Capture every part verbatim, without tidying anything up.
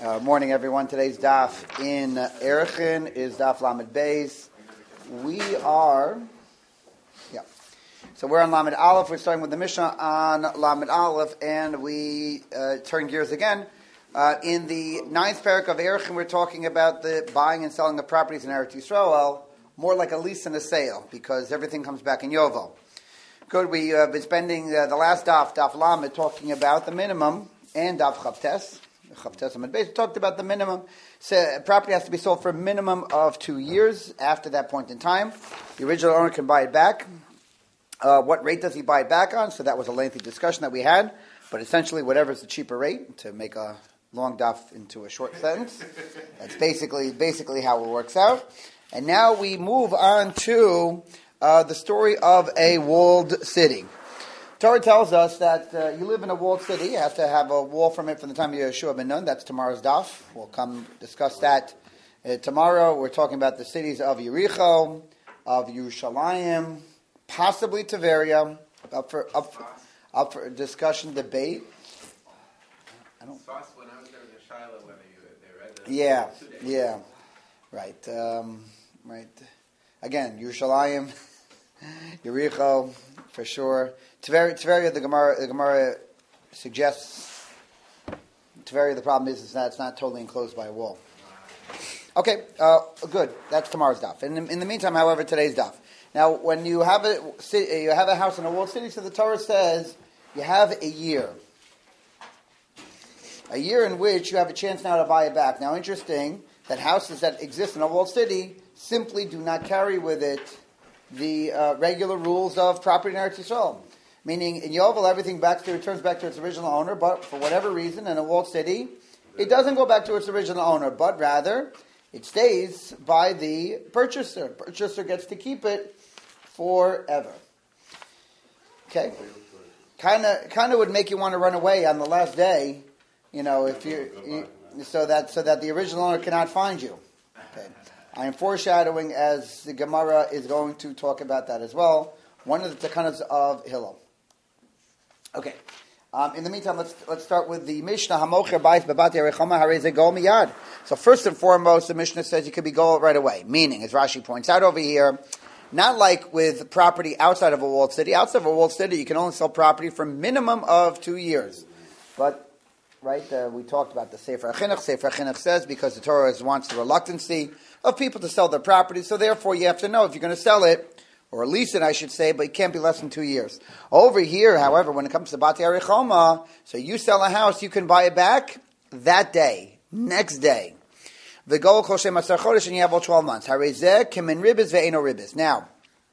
Uh, morning, everyone. Today's daf in uh, Erechin is daf Lamed Beis. We are, yeah. So we're on Lamed Aleph. We're starting with the Mishnah on Lamed Aleph, and we uh, turn gears again. Uh, in the ninth parak of Erechin, we're talking about the buying and selling of properties in Eretz Yisrael, more like a lease and a sale, because everything comes back in Yovel. Good. We've uh, been spending uh, the last daf, daf Lamed, talking about the minimum, and daf Chavtes. We talked about the minimum. So property has to be sold for a minimum of two years. After that point in time, the original owner can buy it back. Uh, what rate does he buy it back on? So that was a lengthy discussion that we had. But essentially, whatever is the cheaper rate, to make a long daf into a short sentence, that's basically basically how it works out. And now we move on to uh, the story of a walled city. Torah tells us that uh, you live in a walled city. You have to have a wall from it from the time of Yeshua ben Nun. That's tomorrow's daf. We'll come discuss that uh, tomorrow. We're talking about the cities of Yericho, of Yerushalayim, possibly Tiberia. Up for up for, up for discussion, debate. I don't. When I was there in Shiloh, whether you they read the Yeah, yeah, right, um, right. Again, Yerushalayim, Yericho, for sure. Tveria, Tveria, the Gemara, the Gemara suggests Tveria. The problem is, is that it's not totally enclosed by a wall. Okay, uh, good. That's tomorrow's daf. In the, in the meantime, however, today's daf. Now, when you have a you have a house in a walled city, so the Torah says you have a year, a year in which you have a chance now to buy it back. Now, interesting that houses that exist in a walled city simply do not carry with it the uh, regular rules of property in Eretz Yisrael. Meaning, in Yovel, everything back to, returns back to its original owner, but for whatever reason, in a walled city, it doesn't go back to its original owner, but rather, it stays by the purchaser. Purchaser gets to keep it forever. Okay? Kind of kind of would make you want to run away on the last day, you know, if you, you so that so that the original owner cannot find you. Okay. I am foreshadowing, as the Gemara is going to talk about that as well, one of the takanas of Hillel. Okay. Um, in the meantime, let's let's start with the Mishnah. Hamocher bais bebati arechama harei go miyad. So first and foremost, the Mishnah says you could be go right away. Meaning, as Rashi points out over here, not like with property outside of a walled city. Outside of a walled city, you can only sell property for a minimum of two years. But right, uh, we talked about the Sefer HaChinuch. Sefer HaChinuch says because the Torah wants the reluctancy of people to sell their property, so therefore you have to know if you're going to sell it, or lease it, I should say, but it can't be less than two years. Over here, however, when it comes to Bati Arechoma, so you sell a house, you can buy it back that day, next day. V'gol kol shem asar chodesh, and you have all twelve months. Harezeh kemen ribis ve'eno ribis. Now,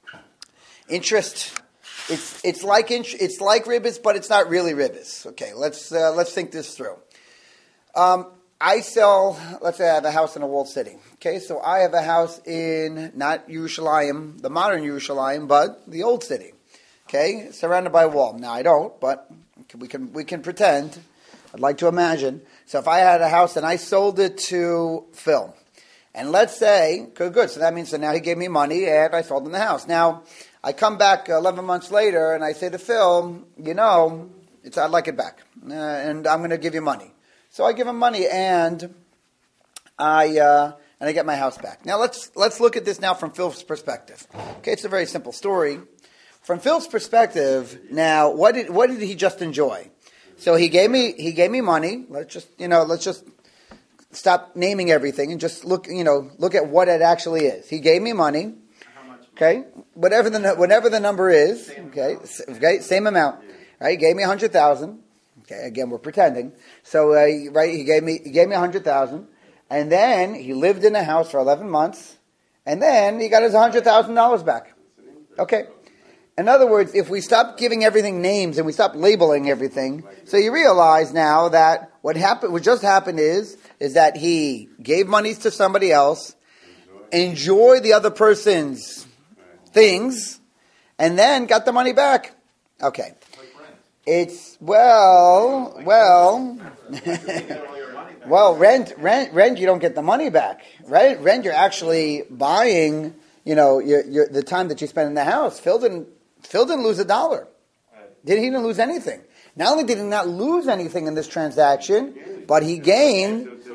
interest, it's it's like it's like ribis, but it's not really ribis. Okay, let's uh, let's think this through. Um, I sell, let's say I have a house in a walled city. Okay, so I have a house in, not Yerushalayim, the modern Yerushalayim, but the old city. Okay, surrounded by a wall. Now I don't, but we can we can pretend. I'd like to imagine. So if I had a house and I sold it to Phil, and let's say, good, good, so that means that now he gave me money and I sold him the house. Now, I come back eleven months later and I say to Phil, you know, it's I'd like it back, uh, and I'm going to give you money. So I give him money, and I uh, and I get my house back. Now let's let's look at this now from Phil's perspective. Okay, it's a very simple story. From Phil's perspective, now what did what did he just enjoy? So he gave me he gave me money. Let's just you know let's just stop naming everything and just look you know look at what it actually is. He gave me money. How much? Okay, whatever the whatever the number is. Okay, okay, same amount. Right, he gave me a hundred thousand. Okay, again, we're pretending. So, uh, right, he gave me he gave me a hundred thousand, and then he lived in a house for eleven months, and then he got his hundred thousand dollars back. Okay. In other words, if we stop giving everything names and we stop labeling everything, so you realize now that what happened, what just happened is, is that he gave money to somebody else, enjoyed the other person's things, and then got the money back. Okay. It's, well, well, well, rent, rent, rent, you don't get the money back, right? Rent, you're actually buying, you know, your, your, the time that you spend in the house. Phil didn't, Phil didn't lose a dollar. Did he didn't lose anything. Not only did he not lose anything in this transaction, but he gained,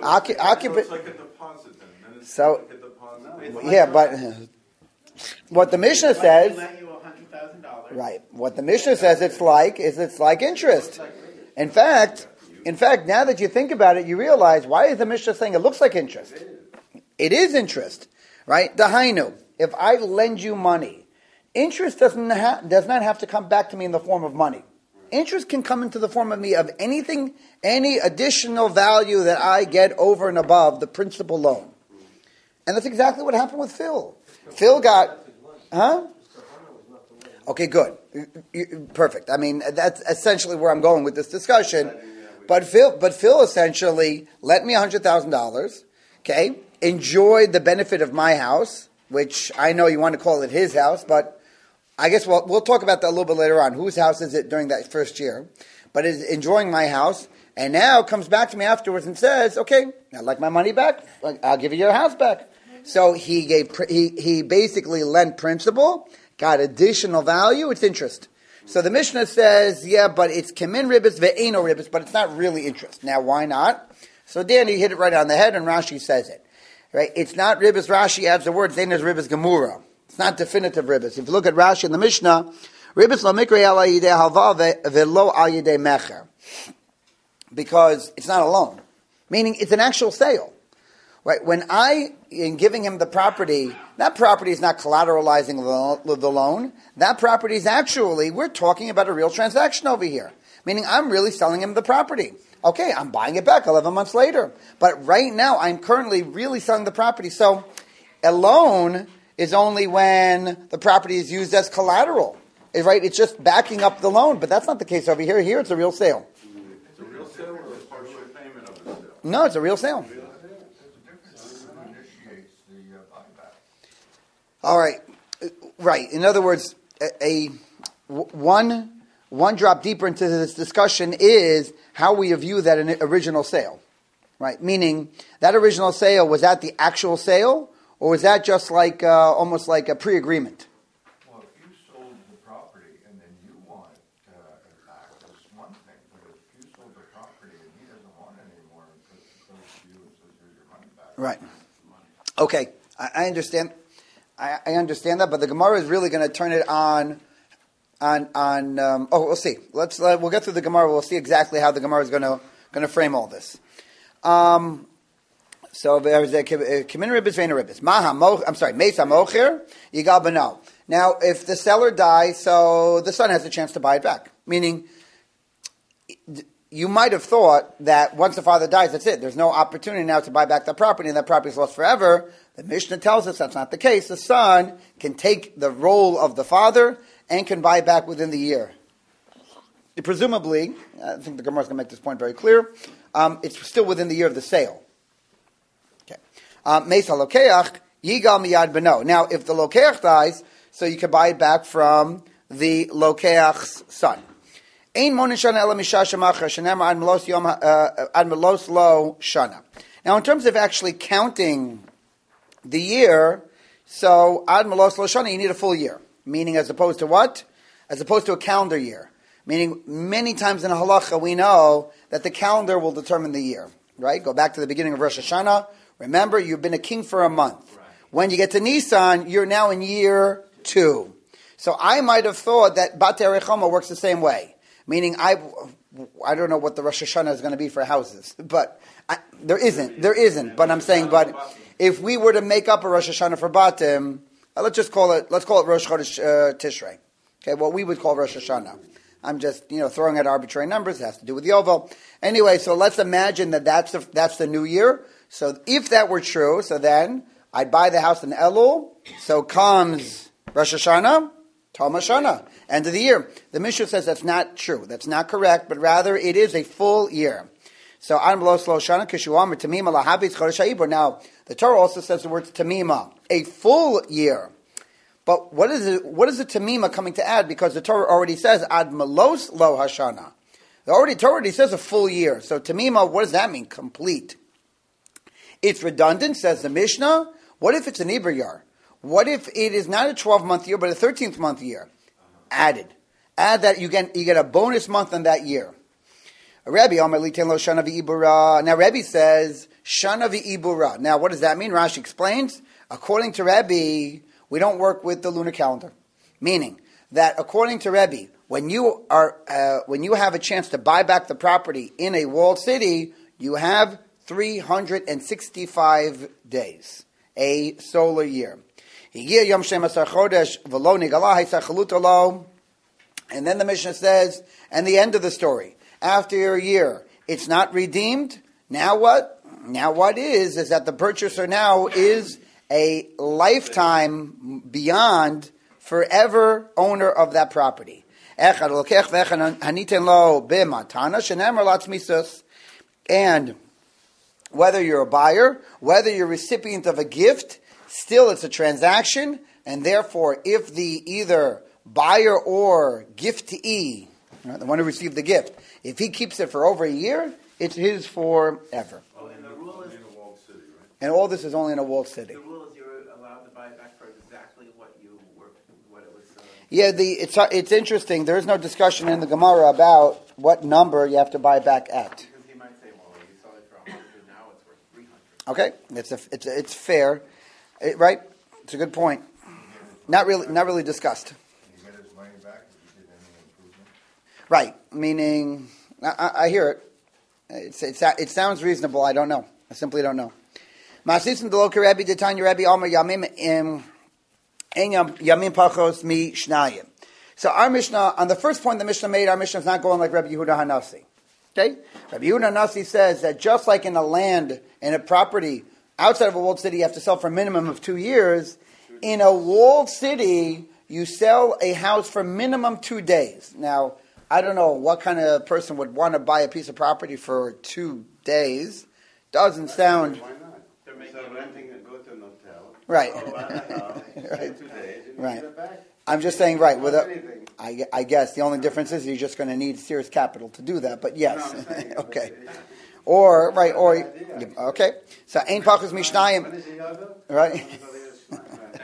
Occup- occup- it's like a deposit then. then it's So- like a deposit. It's Yeah, like- but what the Mishnah Like says, we lent you a hundred thousand dollars. right? What the Mishnah says it's like is it's like interest. In fact, in fact, now that you think about it, you realize why is the Mishnah saying it looks like interest? It is interest, right? Dahainu. If I lend you money, interest doesn't ha- does not have to come back to me in the form of money. Interest can come into the form of me of anything, any additional value that I get over and above the principal loan. And that's exactly what happened with Phil. Phil got, huh? Okay, good. Perfect. I mean, that's essentially where I'm going with this discussion. But Phil, but Phil essentially lent me one hundred thousand dollars, okay, enjoyed the benefit of my house, which I know you want to call it his house, but I guess we'll, we'll talk about that a little bit later on. Whose house is it during that first year? But is enjoying my house, and now comes back to me afterwards and says, okay, I'd like my money back. I'll give you your house back. So he gave, he, he basically lent principal, got additional value, it's interest. So the Mishnah says, yeah, but it's kemin ribbis ve'eno ribbis, but it's not really interest. Now, why not? So Danny hit it right on the head, and Rashi says it. Right? It's not ribbis. Rashi adds the word, then there's ribbis gemura. It's not definitive ribbis. If you look at Rashi in the Mishnah, ribbis lo mikra al yidei halva ve'lo al yidei mecher. Because it's not a loan. Meaning it's an actual sale. Right? When I, in giving him the property, that property is not collateralizing the, the loan. That property is actually, we're talking about a real transaction over here. Meaning I'm really selling him the property. Okay, I'm buying it back eleven months later. But right now, I'm currently really selling the property. So a loan is only when the property is used as collateral. Right? It's just backing up the loan. But that's not the case over here. Here it's a real sale. It's a real sale or a partial payment of the sale? No, it's a real sale. All right, right. In other words, a, a one one drop deeper into this discussion is how we view that an original sale, right? Meaning that original sale, was that the actual sale, or was that just like uh, almost like a pre-agreement? Well, if you sold the property and then you want uh, it back, that's one thing. But if you sold the property and he doesn't want it anymore, and goes to you and says, "Here's your money back." Right. Okay, I, I understand. I, I understand that, but the Gemara is really going to turn it on, on, on. Um, oh, we'll see. Let's uh, we'll get through the Gemara. We'll see exactly how the Gemara is going to going to frame all this. Um, so there's a kimin ribbis vein ribbis. Maha moch. I'm sorry, mesa mocher yigal beno. Now, if the seller dies, so the son has a chance to buy it back. Meaning, you might have thought that once the father dies, that's it. There's no opportunity now to buy back that property, and that property is lost forever. The Mishnah tells us that's not the case. The son can take the role of the father and can buy it back within the year. Presumably, I think the Gemara is going to make this point very clear, um, it's still within the year of the sale. Okay. Mesa lokeach, yigal miyad beno. Now, if the lokeach dies, so you can buy it back from the lokeach's son. Ein monin shana ela misha shemacher shenema ad melos yom ad melos lo shana. Now, in terms of actually counting the year, so ad melos lo shana, you need a full year. Meaning, as opposed to what? As opposed to a calendar year. Meaning, many times in a halacha, we know that the calendar will determine the year. Right? Go back to the beginning of Rosh Hashanah. Remember, you've been a king for a month. Right. When you get to Nisan, you're now in year two. So I might have thought that Bat Erechoma works the same way. Meaning, I, I don't know what the Rosh Hashanah is going to be for houses, but I, there isn't. There isn't. But I'm saying, but if we were to make up a Rosh Hashanah for Batim, uh, let's just call it. Let's call it Rosh Chodesh uh, Tishrei. Okay, what we would call Rosh Hashanah. I'm just, you know, throwing out arbitrary numbers. It has to do with Yovel. Anyway, so let's imagine that that's the, that's the new year. So if that were true, so then I'd buy the house in Elul. So comes Rosh Hashanah, Tom Hashanah, end of the year. The Mishnah says that's not true. That's not correct, but rather it is a full year. So Adam Lo Shana Kishuam Tamima Lahabitz Chodesh Ha'ibur. Now the Torah also says the word Tamima, a full year. But what is it? What is the Tamima coming to add? Because the Torah already says Ad Melos Lo Hashana. The already Torah already says a full year. So Tamima, what does that mean? Complete. It's redundant, says the Mishnah. What if it's an Iber year? What if it is not a twelve-month year, but a thirteenth month year? Added. Add that, you get, you get a bonus month on that year. Rabbi Omer Liten Lo Shana V'Ibura. Now Rabbi says, Shana v'ibura. Now, what does that mean? Rashi explains, according to Rebbe, we don't work with the lunar calendar. Meaning that according to Rebbe, when you are uh, when you have a chance to buy back the property in a walled city, you have three hundred sixty-five days, a solar year. And then the Mishnah says, and the end of the story, after a year, it's not redeemed. Now what? Now what is, is that the purchaser now is a lifetime beyond forever owner of that property. And whether you're a buyer, whether you're a recipient of a gift, still it's a transaction, and therefore if the either buyer or giftee, right, the one who received the gift, if he keeps it for over a year, it's his forever. Oh, and the rule is, in a walled city, right? And all this is only in a walled city. the rule is you're allowed to buy it back for exactly what you were, what it was. Uh, Yeah, the it's it's interesting. There is no discussion in the Gemara about what number you have to buy back at. because he might say, well, you sold it for a hundred, now it's worth three hundred. Okay, it's a, it's a, it's fair, It- right? It's a good point. Not really, not really discussed. Can you get his money back if you did any improvement? Right, meaning I, I, I hear it. It's, it's it sounds reasonable. I don't know. I simply don't know. Masisim deloka Rebbe detanya Rebbe Almer Yamim im Yamim Pachos mi Shnayim. So our Mishnah, on the first point the Mishnah made, our Mishnah is not going like Rabbi Yehuda Hanasi. Okay? Rabbi Yehuda Hanasi says that just like in a land, in a property, outside of a walled city, you have to sell for a minimum of two years. In a walled city, you sell a house for minimum two days. Now, I don't know what kind of person would want to buy a piece of property for two days. Doesn't sound... Why not? They're Instead making of renting and go to an hotel. Right. Or buy a house, Right. two days, and you Right. give it back. I'm just saying, right, with Not a, anything. I, I guess the only difference is you're just going to need serious capital to do that, but yes. No, I'm saying, Okay. but it- Or, right, or, Good idea. okay. So, Ein Pachos When Mishnayim, is he over? right? Right.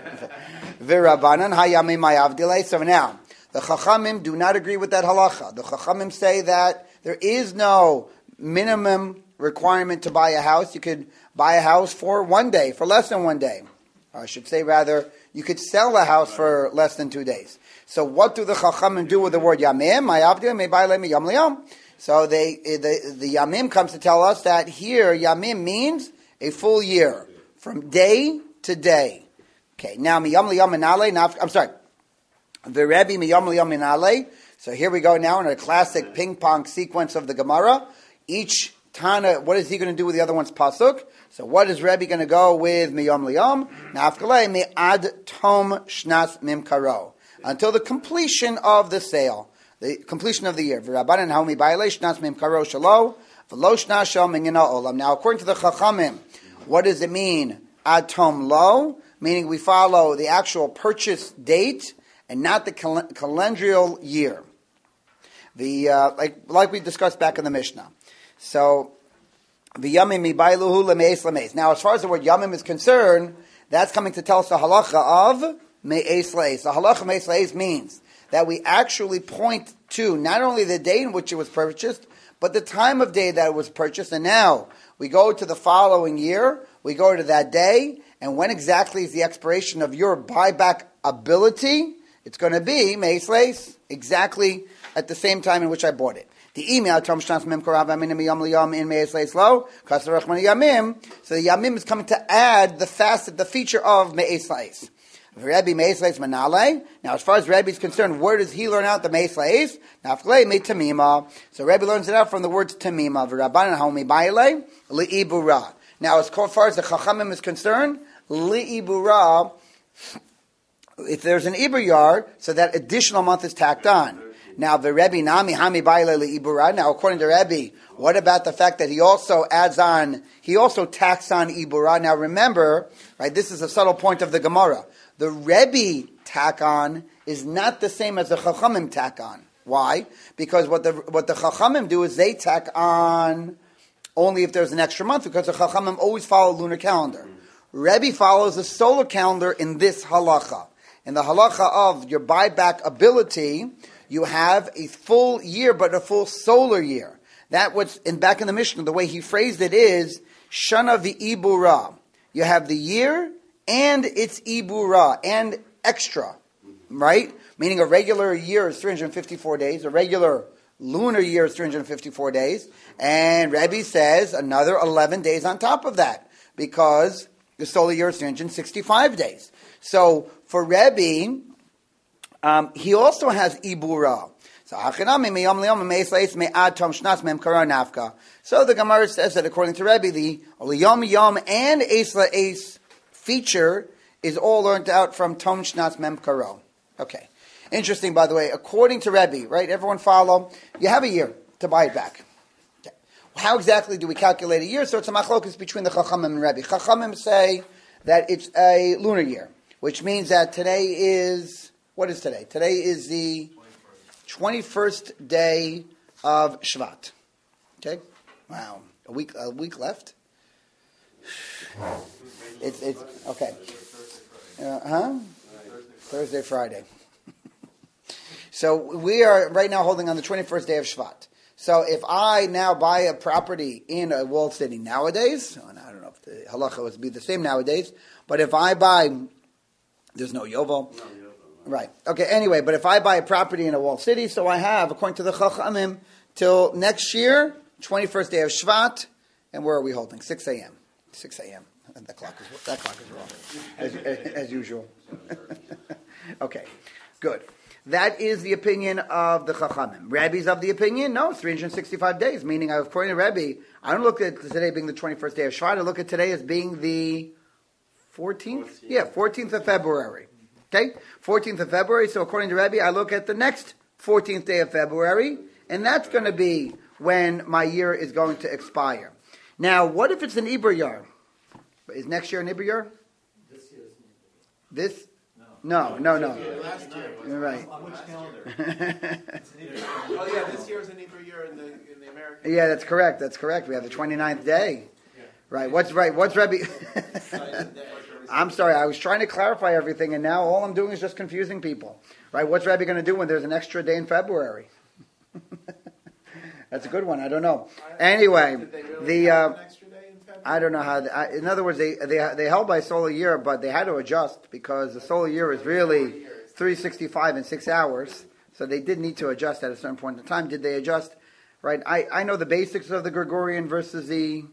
V'Rabbanan hayamim mayavdilei. So now, the Chachamim do not agree with that halacha. The Chachamim say that there is no minimum requirement to buy a house. You could buy a house for one day, for less than one day. Or I should say rather, you could sell a house for less than two days. So what do the Chachamim do with the word yamim? Mayavdilei mebailei miyam liyam. So they, the, the yamim comes to tell us that here, yamim means a full year, from day to day. Okay, now miyam liyam minale, now, I'm sorry, the Rebbe miyam liyam minale. So here we go now in a classic ping pong sequence of the Gemara. Each Tana, what is he going to do with the other one's pasuk? So what is Rebbe going to go with miyam liyam? Nafkalei me ad tom shnas mimkaro, until the completion of the sale. The completion of the year. Now, according to the Chachamim, what does it mean? Ad tom lo, meaning we follow the actual purchase date and not the cal- calendrial year. The uh, like like we discussed back in the Mishnah. So the yamim mibailuhu lemeis lemeis. Now, as far as the word yamim is concerned, that's coming to tell us the halacha of meis leis. The halacha meis leis means that we actually point to not only the day in which it was purchased, but the time of day that it was purchased. And now we go to the following year, we go to that day, and when exactly is the expiration of your buyback ability? It's going to be meis leis, exactly at the same time in which I bought it. The email Tom Shnas Mem Korav Amin Miyam Liyam in Meis Leis Lo Kasar Rachman Yamim. So the Yamim is coming to add the facet, the feature of Meis Leis. Rebbe Meis Leis Manale. Now, as far as Rebbe is concerned, where does he learn out the Meis Leis? Nafklei Me Tamima. So Rebbe learns it out from the words Tamima. V'Rabbanan Haomi Baile Li'ibura. Now, as far as the Chachamim is concerned, Li'ibura, if there's an Ibur yard, so that additional month is tacked on. Now, the Rebbe Nami Hami Baile Li'ibura. Now, according to Rebbe, what about the fact that he also adds on, he also tacks on Ibura? Now, remember, right, this is a subtle point of the Gemara. The Rebbe tack on is not the same as the Chachamim tack on. Why? Because what the what the Chachamim do is they tack on only if there's an extra month, because the Chachamim always follow lunar calendar. Rebbe follows the solar calendar in this halacha. In the halacha of your buyback ability, you have a full year, but a full solar year. That was in back in the Mishnah. The way he phrased it is Shana v'ibura. You have the year and its ibura, and extra, right? Meaning a regular year is three hundred fifty-four days, a regular lunar year is three hundred fifty-four days, and Rebbe says another eleven days on top of that, because the solar year is three hundred sixty-five days. So for Rebbe, um, he also has ibura. So So the Gemara says that according to Rebbe, the Yom Yom and Eis La'Eis feature is all learned out from Tom Shnaz Mem Karo. Okay. Interesting, by the way. According to Rebbe, right? Everyone follow. You have a year to buy it back. Okay. How exactly do we calculate a year? So it's a machlokus between the Chachamim and Rebbe. Chachamim say that it's a lunar year, which means that today is, what is today? Today is the twenty-first day of Shvat. Okay? Wow. A week a week left? It's it's okay. Uh, huh? Thursday, Friday. So we are right now holding on the twenty-first day of Shvat. So if I now buy a property in a walled city nowadays, and I don't know if the halacha would be the same nowadays, but if I buy, there's no yovel. No. Right. Okay, anyway, but if I buy a property in a walled city, so I have, according to the Chachamim, till next year, twenty-first day of Shvat, and where are we holding? six a.m. six a.m. And that clock is, that clock is wrong, as, as usual. Okay, good. That is the opinion of the Chachamim. Rebbe's of the opinion, no, it's three hundred sixty-five days, meaning, according to Rebbe, I don't look at today being the twenty-first day of Shvat, I look at today as being the fourteenth? fourteenth. Yeah, fourteenth of February. Okay, fourteenth of February. So according to Rebbe, I look at the next fourteenth day of February, and that's going to be when my year is going to expire. Now, what if it's an Iber year? Is next year an Iber year? This year is This? No, no, no. Yeah, last year. You're right. on which calendar? Oh yeah, this year is an Iber year in the in the American. Yeah, that's correct. That's correct. We have the twenty-ninth day. Right. What's right? What's Rebbe? I'm sorry, I was trying to clarify everything, and now all I'm doing is just confusing people. Right? What's Rebbe going to do when there's an extra day in February? That's a good one. I don't know. Anyway, the uh, I don't know how. The, I, in other words, they they they held by solar year, but they had to adjust because the solar year is really three sixty-five in six hours. So they did need to adjust at a certain point in time. Did they adjust? Right. I, I know the basics of the Gregorian versus the.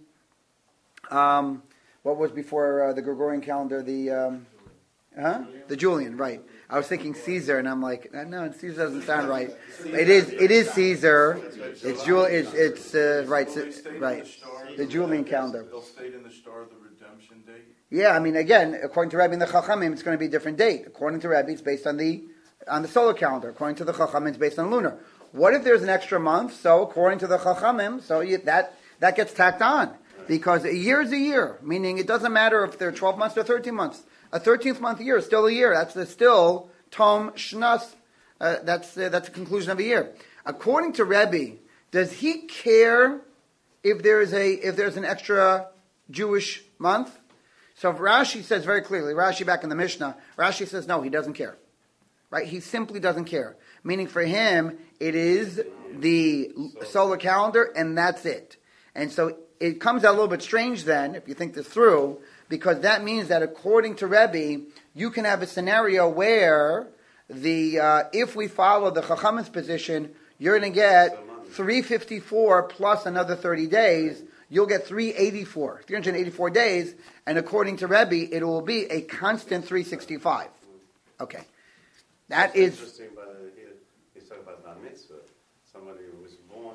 Um, What was before uh, the Gregorian calendar? The um, huh? The Julian, right? I was thinking Caesar, and I'm like, no, Caesar doesn't sound right. It is, it is Caesar. It's Jul. It's, it's uh, right, right. The Julian calendar. They'll state in the star the redemption date. Yeah, I mean, again, according to Rabbi and the Chachamim, it's going to be a different date. According to Rabbi, it's based on the on the solar calendar. According to the Chachamim, it's based on lunar. What if there's an extra month? So, according to the Chachamim, so you, that that gets tacked on. Because a year is a year, meaning it doesn't matter if they're twelve months or thirteen months. A thirteenth month year is still a year. That's the, still Tom Shnas. Uh, that's uh, that's the conclusion of a year. According to Rebbe, does he care if there's a if there's an extra Jewish month? So if Rashi says very clearly, Rashi back in the Mishnah, Rashi says no, he doesn't care. Right? He simply doesn't care. Meaning for him, it is the solar calendar, and that's it. And so it comes out a little bit strange then, if you think this through, because that means that according to Rebbe, you can have a scenario where the uh, if we follow the Chachamim's position, you're going to get three fifty-four plus another thirty days. You'll get three eighty-four, three hundred eighty-four days, and according to Rebbe, it will be a constant three sixty-five. Okay. That That's is... interesting, but uh, here he's talking about Bar Mitzvah. Somebody who was born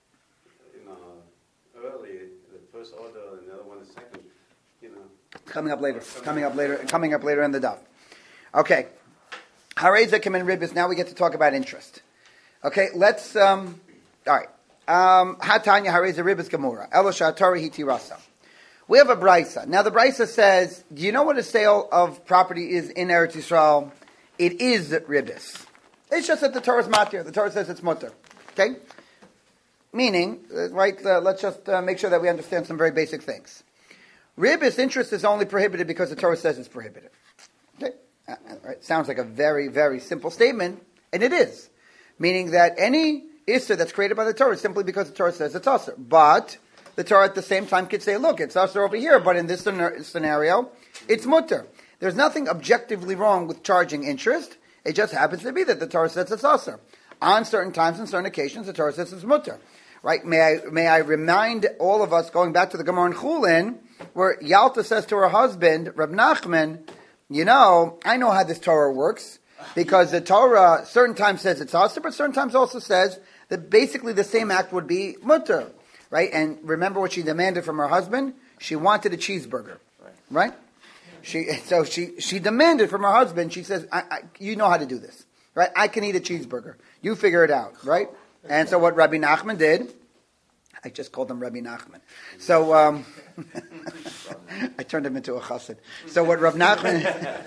you know, early, the first order, and the other one the second, you know. Coming up later. Coming up later. Coming up later in the daf. Okay. Hareza Kim and Ribbis. Now we get to talk about interest. Okay, let's. Um, all right. Hatanya Hareza Ribbis Gemura. Elosha Tori Hiti Rasa. We have a brisa. Now the brisa says, do you know what a sale of property is in Eretz Yisrael? It is ribbis. It's just that the Torah is matir. The Torah says it's mutter. Okay? Meaning, right, uh, let's just uh, make sure that we understand some very basic things. Ribbis interest is only prohibited because the Torah says it's prohibited. Okay? Uh, right. Sounds like a very, very simple statement, and it is. Meaning that any issur that's created by the Torah is simply because the Torah says it's usur. But the Torah at the same time could say, look, it's usher over here, but in this scenario, it's mutter. There's nothing objectively wrong with charging interest. It just happens to be that the Torah says it's usher. On certain times and certain occasions, the Torah says it's mutter. Right? May I, may I remind all of us, going back to the Gemara in Chulin, where Yalta says to her husband, Reb Nachman, you know, I know how this Torah works, because the Torah certain times says it's usher, but certain times also says that basically the same act would be mutter. Right? And remember what she demanded from her husband? She wanted a cheeseburger. Right? She, so she, she demanded from her husband, she says, I, I, you know how to do this. Right? I can eat a cheeseburger. You figure it out. Right? And so what Rabbi Nachman did, I just called him Rabbi Nachman. So um, I turned him into a chassid. So what Rav Nachman,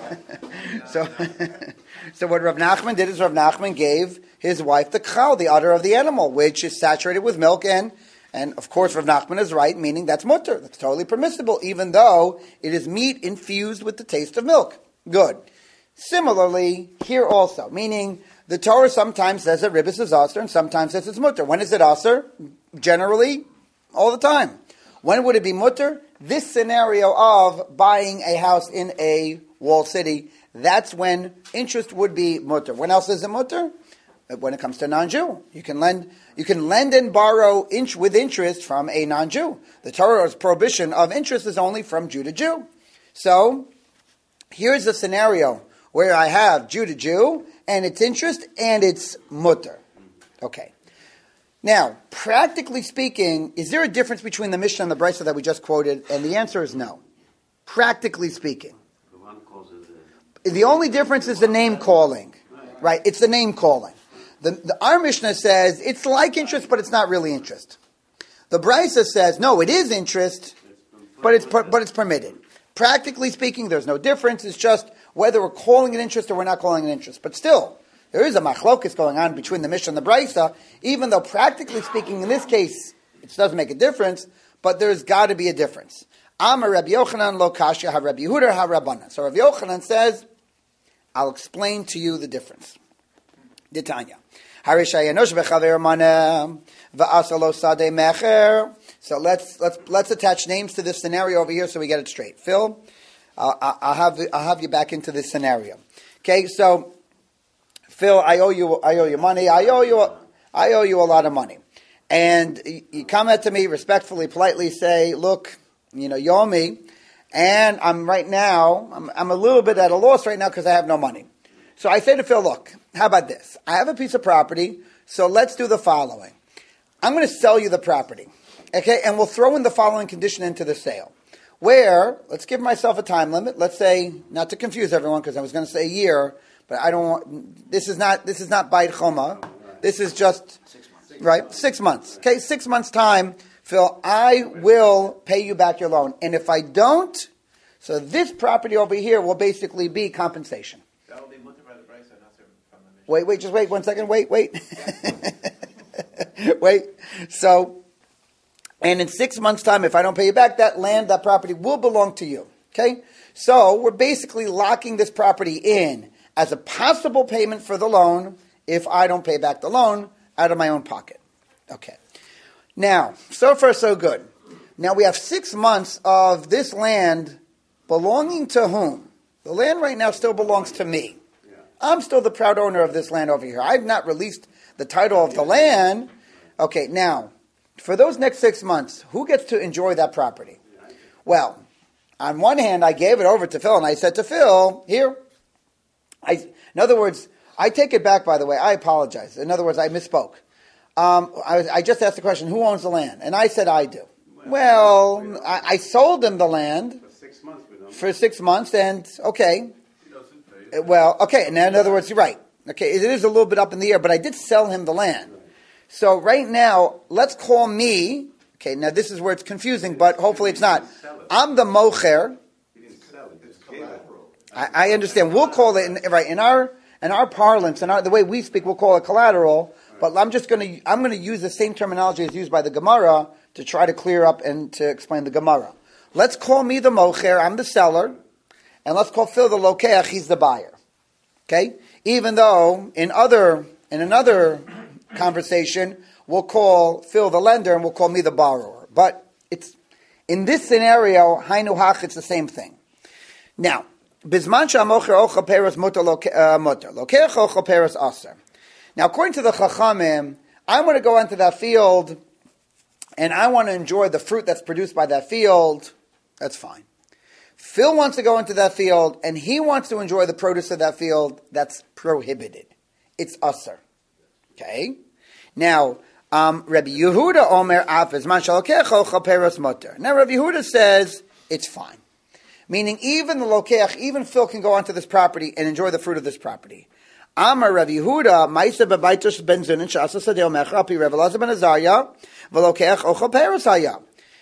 so so what Rav Nachman did is Rav Nachman gave his wife the kchal, the udder of the animal, which is saturated with milk, and and of course Rav Nachman is right, meaning that's mutter, that's totally permissible, even though it is meat infused with the taste of milk. Good. Similarly, here also, meaning the Torah sometimes says that ribbis is aser and sometimes says it's mutter. When is it aser? Generally, all the time. When would it be mutter? This scenario of buying a house in a walled city, that's when interest would be mutter. When else is it mutter? When it comes to a non-Jew. You can lend, you can lend and borrow inch with interest from a non-Jew. The Torah's prohibition of interest is only from Jew to Jew. So, here's a scenario where I have Jew to Jew, and it's interest, and it's mutter. Okay. Now, practically speaking, is there a difference between the Mishnah and the Brisa that we just quoted? And the answer is no. Practically speaking. The only difference is the name calling. Right? It's the name calling. The, the, our Mishnah says it's like interest, but it's not really interest. The Brisa says, no, it is interest, but it's per, but it's permitted. Practically speaking, there's no difference. It's just whether we're calling it interest or we're not calling it interest. But still, there is a machlokus going on between the Mishnah and the Brisa, even though practically speaking, in this case, it doesn't make a difference, but there's got to be a difference. Amar Rabbi Yochanan lo kashya ha Rabbi Yehuda ha Rabbana. So Rabbi Yochanan says, I'll explain to you the difference. Ditanya. So let's let's let's attach names to this scenario over here so we get it straight. Phil, uh, I'll have I'll have you back into this scenario. Okay, so Phil, I owe you I owe you money. I owe you I owe you a lot of money, and you come at to me respectfully, politely, say, look, you know, you owe me, and I'm right now I'm I'm a little bit at a loss right now because I have no money. So I say to Phil, look, how about this? I have a piece of property, so let's do the following. I'm going to sell you the property, okay? And we'll throw in the following condition into the sale. Where, let's give myself a time limit. Let's say, not to confuse everyone, because I was going to say a year, but I don't want, this is not, this is not Beit Choma. This is just, six months. Right? Six months. Okay, six months time, Phil, I will pay you back your loan. And if I don't, so this property over here will basically be compensation. Wait, wait, just wait one second. Wait, wait. Wait. So, and in six months' time, if I don't pay you back, that land, that property will belong to you. Okay? So, we're basically locking this property in as a possible payment for the loan if I don't pay back the loan out of my own pocket. Okay. Now, so far so good. Now we have six months of this land belonging to whom? The land right now still belongs to me. I'm still the proud owner of this land over here. I've not released the title of the land. Okay, now, for those next six months, who gets to enjoy that property? Well, on one hand, I gave it over to Phil, and I said to Phil, here. I, in other words, I take it back, by the way. I apologize. In other words, I misspoke. Um, I, I just asked the question, who owns the land? And I said, I do. Well, I, I sold him the land For six months with them. for six months, and okay. Well, okay, and in other words, you're right. Okay, it is a little bit up in the air, but I did sell him the land. So right now, let's call me, okay, now this is where it's confusing, but hopefully it's not. I'm the mocher. I, I understand. We'll call it, in, right, in our in our parlance, in our, the way we speak, we'll call it collateral, but I'm just going to, I'm going to use the same terminology as used by the Gemara to try to clear up and to explain the Gemara. Let's call me the mocher, I'm the seller. And let's call Phil the lokeach, he's the buyer. Okay? Even though in other in another conversation, we'll call Phil the lender and we'll call me the borrower. But it's in this scenario, hainu hach, it's the same thing. Now, bisman she'amocher ochel peros mutar mutar, lokeach ochel peros aser. Now, according to the Chachamim, I want to go onto that field and I want to enjoy the fruit that's produced by that field. That's fine. Phil wants to go into that field and he wants to enjoy the produce of that field. That's prohibited. It's aser. Okay? Now, um, Rabbi Yehuda Omer Afez Man Shalokech Ochel Peros Mutar. Now, Rabbi Yehuda says it's fine. Meaning, even the Lokeach, even Phil can go onto this property and enjoy the fruit of this property. Amar Rabbi Yehuda, Ma'aseh b'Baitos ben Zunin, Sh'asa Sadeo Mecha, Api Rav Elazar ben Azariah, V'Lokeach Ochel Peros Haya.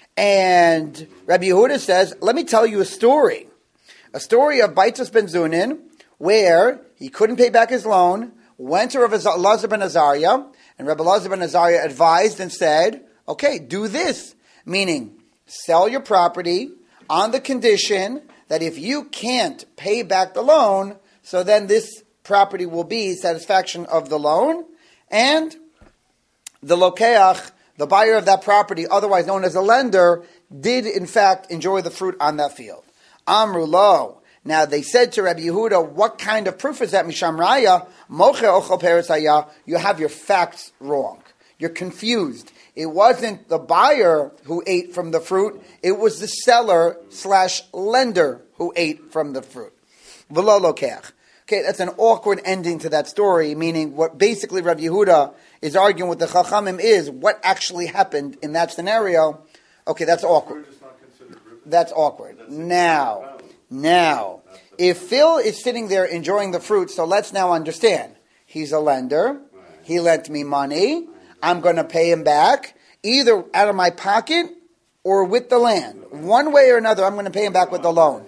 And Rabbi Yehuda says, let me tell you a story. A story of Baitos ben Zunin, where he couldn't pay back his loan, went to Rav Elazar ben Azariah, and Rav Elazar ben Azariah advised and said, okay, do this. Meaning, sell your property on the condition that if you can't pay back the loan, so then this property will be satisfaction of the loan, and the lokeach, the buyer of that property, otherwise known as a lender, did in fact enjoy the fruit on that field. Amru lo. Now they said to Rabbi Yehuda, what kind of proof is that? Misham raya, moche ochel peretz haya. You have your facts wrong. You're confused. It wasn't the buyer who ate from the fruit. It was the seller slash lender who ate from the fruit. V'lo lokeach. Okay, that's an awkward ending to that story, meaning what basically Rabbi Yehuda is arguing with the Chachamim is what actually happened in that scenario. Okay, that's awkward. That's awkward. Now, now, if Phil is sitting there enjoying the fruit, so let's now understand. He's a lender. He lent me money. I'm going to pay him back, either out of my pocket or with the land. One way or another, I'm going to pay him back with the loan.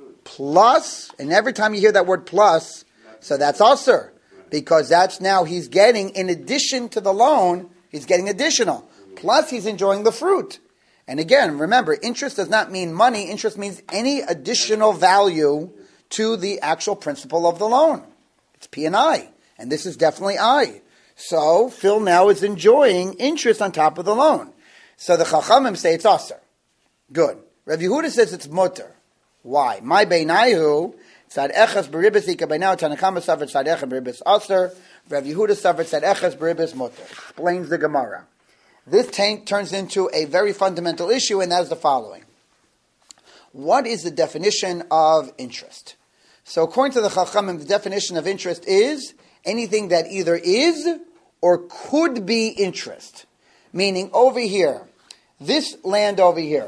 Plus, and every time you hear that word plus, so that's aser, because that's now he's getting, in addition to the loan, he's getting additional. Plus, he's enjoying the fruit. And again, remember, interest does not mean money. Interest means any additional value to the actual principal of the loan. It's P and I, and this is definitely I. So, Phil now is enjoying interest on top of the loan. So the Chachamim say it's aser. Good. Rav Yehuda says it's mutar. Why? My beinayu, tzad echas beribis ika beinayu, Tanakama suffered tzad echas beribis aser, Rav Yehuda suffered tzad echas beribis mutar. Explains the Gemara. This tank turns into a very fundamental issue, and that is the following. What is the definition of interest? So according to the Chachamim, the definition of interest is anything that either is or could be interest. Meaning over here, this land over here,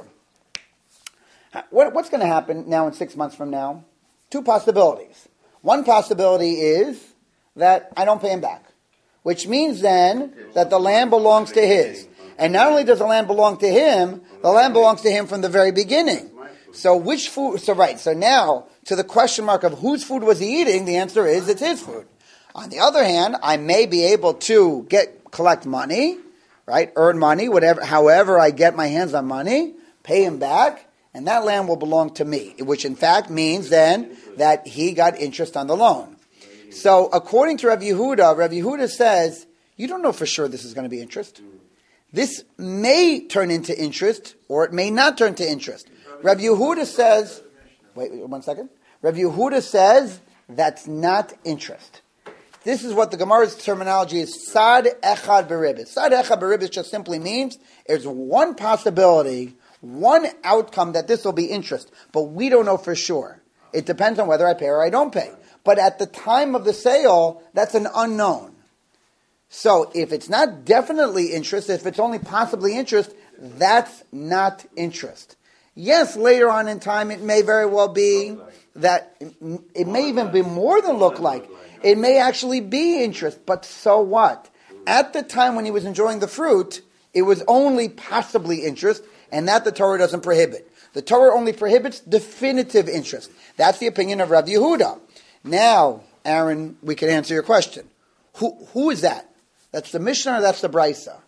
What, what's going to happen now in six months from now? Two possibilities. One possibility is that I don't pay him back, which means then that the land belongs to his. And not only does the land belong to him, the land belongs to him from the very beginning. So which food, so right, so now to the question mark of whose food was he eating, the answer is it's his food. On the other hand, I may be able to get, collect money, right, earn money, whatever, however I get my hands on money, pay him back, and that land will belong to me, which in fact means then that he got interest on the loan. So according to Rav Yehuda, Rav Yehuda says, you don't know for sure this is going to be interest. This may turn into interest, or it may not turn to interest. Rav Yehuda says, wait, wait one second. Rav Yehuda says that's not interest. This is what the Gemara's terminology is, sad echad beribis. Sad echad beribis just simply means there's one possibility, one outcome that this will be interest, but we don't know for sure. It depends on whether I pay or I don't pay. But at the time of the sale, that's an unknown. So if it's not definitely interest, if it's only possibly interest, that's not interest. Yes, later on in time, it may very well be that it may even be more than look like. It may actually be interest, but so what? At the time when he was enjoying the fruit, it was only possibly interest, and that the Torah doesn't prohibit. The Torah only prohibits definitive interest. That's the opinion of Rav Yehuda. Now, Aaron, we can answer your question. Who who is that? That's the Mishnah or that's the Brisa?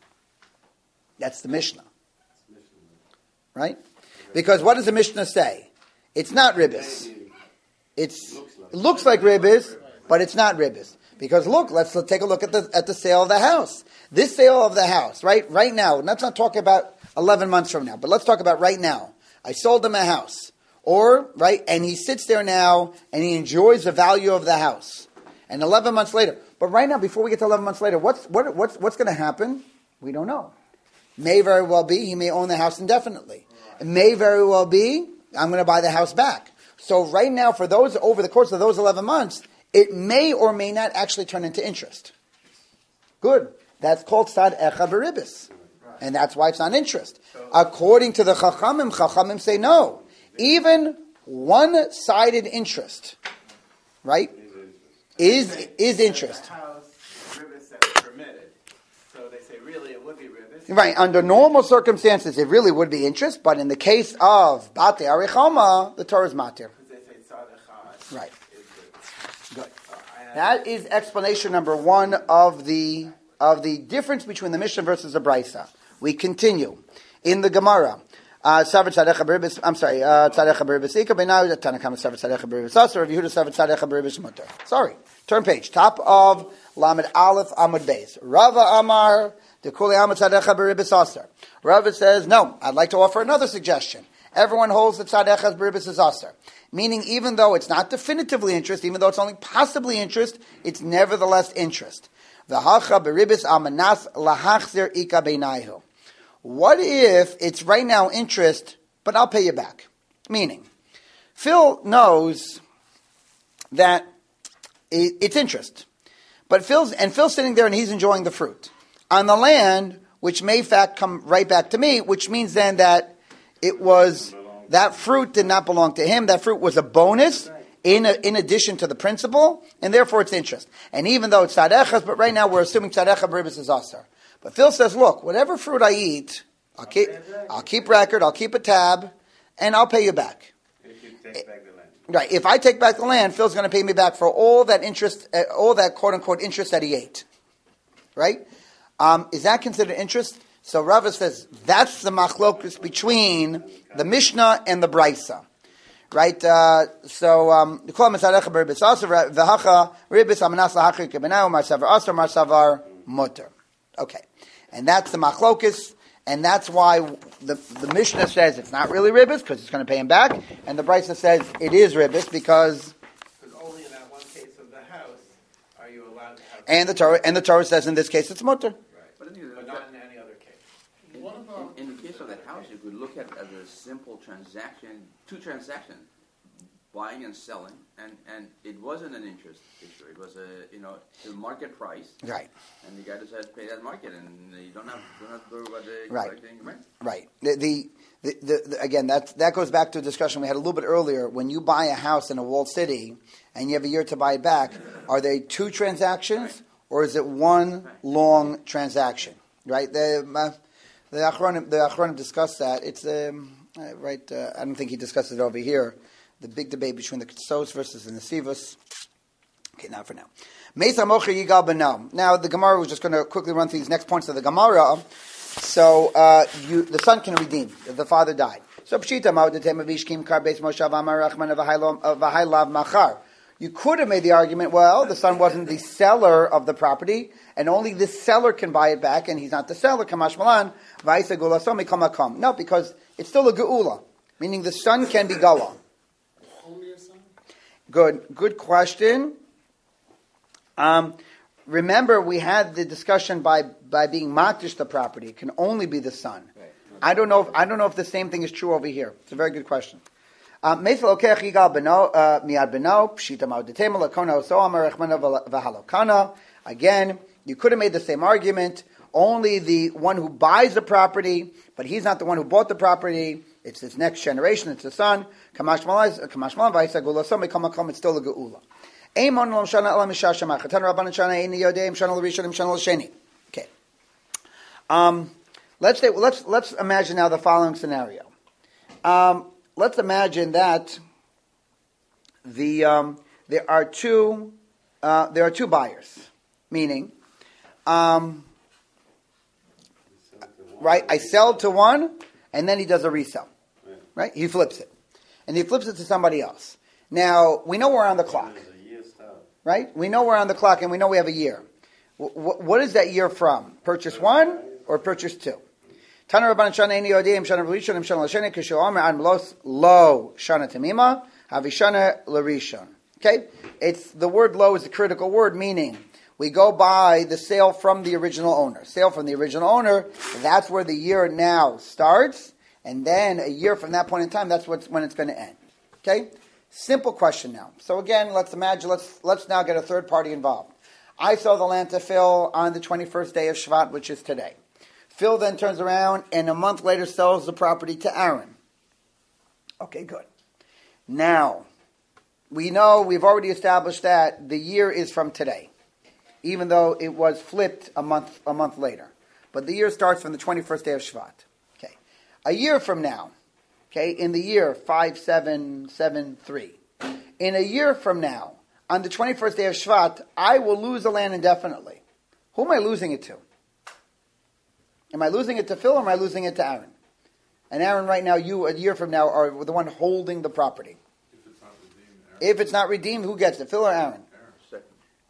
That's the Mishnah. Right? Because what does the Mishnah say? It's not ribis. It's, it looks like ribis, but it's not ribis. Because look, let's, let's take a look at the at the sale of the house. This sale of the house, right? Right now, let's not talk about eleven months from now. But let's talk about right now. I sold him a house. Or, right, and he sits there now and he enjoys the value of the house. And eleven months later. But right now, before we get to eleven months later, what's, what, what's, what's going to happen? We don't know. May very well be he may own the house indefinitely. It may very well be I'm going to buy the house back. So right now, for those, over the course of those eleven months, it may or may not actually turn into interest. Good. That's called Sad Echa Beribis. And that's why it's not interest. According to the Chachamim, Chachamim say no. Even one-sided interest, right, is is interest. The house, ribis that's permitted. So they say really it would be ribis. Right. Under normal circumstances, it really would be interest. But in the case of Bate Arichoma, the Torah is matir. Because they say tzad echad. Right. Is ribis. Good. So I have- That is explanation number one of the of the difference between the Mishnah versus the Brisa. We continue in the Gemara. Uh, Savar Tzadecha Beribis. I'm sorry. Uh, Tzadecha Beribis Ika Beinayu. Tanakama Savar Tzadecha Beribis Aser. Rav Yehuda Savar Tzadecha Beribis Mutter. Sorry. Turn page. Top of Lamed Aleph Amud Beis. Rava Amar Dekuli Amud Tzadecha Beribis Aser. Rava says, no. I'd like to offer another suggestion. Everyone holds that Tzadecha Beribis is Aser. Meaning, even though it's not definitively interest, even though it's only possibly interest, it's nevertheless interest. V'hacha beribis amanas lahachzir ika beinayu. What if it's right now interest, but I'll pay you back? Meaning, Phil knows that it's interest, but Phil's and Phil's sitting there and he's enjoying the fruit on the land, which may in fact come right back to me, which means then that it was that fruit did not belong to him. That fruit was a bonus in a, in addition to the principal, and therefore it's interest. And even though it's tzadechas, but right now we're assuming tzadecha beribis is asar. But Phil says, look, whatever fruit I eat, I'll keep, I'll keep record, I'll keep a tab, and I'll pay you back. If you take back the land. Right. If I take back the land, Phil's going to pay me back for all that interest, uh, all that quote unquote interest that he ate. Right? Um, is that considered interest? So Rava says that's the machlokus between the Mishnah and the Brisa. Right? Uh, so, um, the kol misadecha beribis aser v'hacha ribis amanas lahachrik kebenau marsavar aser marsavar mutter. Okay. And that's the machlokus. And that's why the, the Mishnah says it's not really ribis because it's going to pay him back, and the Brisa says it is ribis because. Because only in that one case of the house are you allowed to have. And the Torah and the Torah says in this case it's mutter. Right. But, But not in any other case. What about, in, in the case of that house, you could look at it as a simple transaction, two transactions, buying and selling, and, and it wasn't an interest issue. It was a you know the market price, Right. and the guy decided to pay that market, and you don't have don't have to worry about the Right. collecting rent. Right. The, the, the, the, the again that that goes back to a discussion we had a little bit earlier. When you buy a house in a walled city and you have a year to buy it back, are they two transactions Right. or is it one Right. long transaction? Right. The uh, the Achronim the Achronim discussed that. It's um, uh, right. Uh, I don't think he discussed it over here. The big debate between the Ketsos versus the Nesivos. Okay, now for now. Mesa Mocher Yigal Benam. Now the Gemara was just going to quickly run through these next points of the Gemara. So uh, you, the son can redeem if the father died. So Pshita Ma'odetem Avishkim Kar Beis Moshav Amar Rachman V'Hailav Machar. You could have made the argument, well, the son wasn't the seller of the property, and only the seller can buy it back, and he's not the seller. Kamash Malan V'Aisa Gulasom Mikamakom. No, because it's still a Geula, meaning the son can be Gala. only a son? Good, good question. Um, remember, we had the discussion by by being makdish the property. It can only be the son. Right. I don't know. If, I don't know if the same thing is true over here. It's a very good question. Um, Again, you could have made the same argument. Only the one who buys the property, but he's not the one who bought the property. It's his next generation. It's the son. It's still a geula. Okay. Um, let's say, let's let's imagine now the following scenario. Um, let's imagine that the um, there are two uh, there are two buyers, meaning, um, right? I sell to one, and then he does a resell, right? He flips it, and he flips it to somebody else. Now we know we're on the clock. Right? We know we're on the clock and we know we have a year. W- w- what is that year from? Purchase one or purchase two? Tana Rabban Shana Eini Yodim Shana Rishon Shana Lasheni Kishu Omer An Los Lo Shana Tamima Havishana Larishon. Okay, it's the word "lo" is a critical word, meaning we go by the sale from the original owner. Sale from the original owner. That's where the year now starts, and then a year from that point in time, that's what's, when it's going to end. Okay, simple question now. So again, let's imagine. Let's let's now get a third party involved. I sell the land to Phil on the twenty-first day of Shvat, which is today. Phil then turns around and a month later sells the property to Aaron. Okay, good. Now, we know we've already established that the year is from today, even though it was flipped a month a month later. But the year starts from the twenty-first day of Shvat. Okay, a year from now, okay, in the year five seven seven three, in a year from now, on the twenty-first day of Shvat, I will lose the land indefinitely. Who am I losing it to? Am I losing it to Phil or am I losing it to Aaron? And Aaron, right now, you, a year from now, are the one holding the property. If it's not redeemed, Aaron. If it's not redeemed, who gets it? Phil or Aaron? Aaron.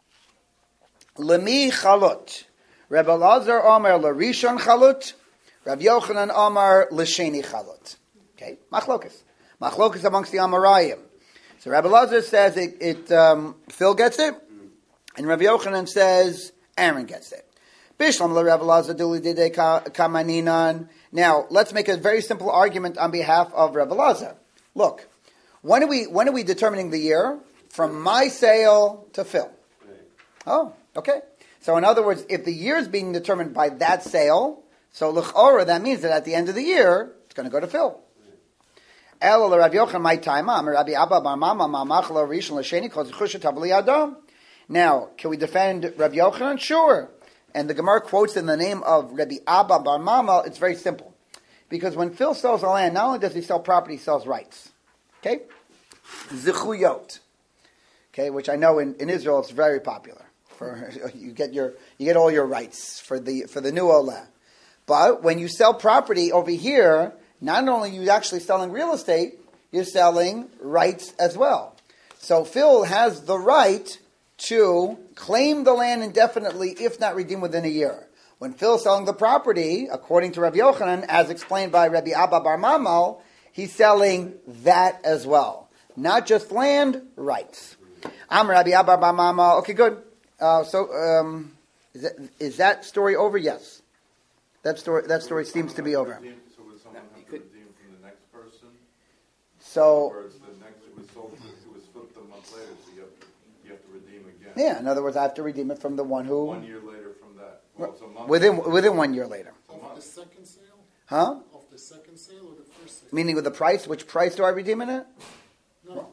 Lemi chalut. Rebbe Lazar Omer l'rishon chalut. Rav Yochanan Omer l'sheni chalut. Okay, machlokas. Machlokas amongst the Amarayim. So Rebbe Lazar says it, it um, Phil gets it, and Rav Yochanan says Aaron gets it. Bishlam le Rebbe Lazar duli dide kamaninan. Now let's make a very simple argument on behalf of Rebbe Lazar. Look, when are we when are we determining the year? From my sale to Phil. Oh, okay. So in other words, if the year is being determined by that sale, so l'chora, that means that at the end of the year, it's going to go to Phil. El Rav Yochanan my time, Rabbi Abba bar Mama mamachlo rishon l'sheni kol zechusha tabli adam. Now, can we defend Rav Yochanan? Sure. And the Gemara quotes in the name of Rabbi Abba bar Mama. It's very simple, because when Phil sells the land, not only does he sell property, he sells rights. Okay, zechuyot. Okay, which I know in, in Israel it's very popular. For you get your you get all your rights for the for the new olah. But when you sell property over here, not only are you actually selling real estate, you're selling rights as well. So Phil has the right to claim the land indefinitely if not redeemed within a year. When Phil's selling the property, according to Rabbi Yochanan, as explained by Rabbi Abba bar Mamal, he's selling that as well. Not just land, rights. I'm Rabbi Abba bar Mamal. Okay, good. Uh, so, um, is that, is that story over? Yes. That story that story seems to be over. So would someone have to redeem from the next person? So, Or it's the next, it was sold, it was flipped a month later, so you have to, you have to redeem again? yeah, in other words, I have to redeem it from the one who... One year later from that. Well, it's a month. Within within one year later. Of the second sale? Huh? Of the second sale or the first sale? Meaning with the price, which price do I redeem it at? No, no.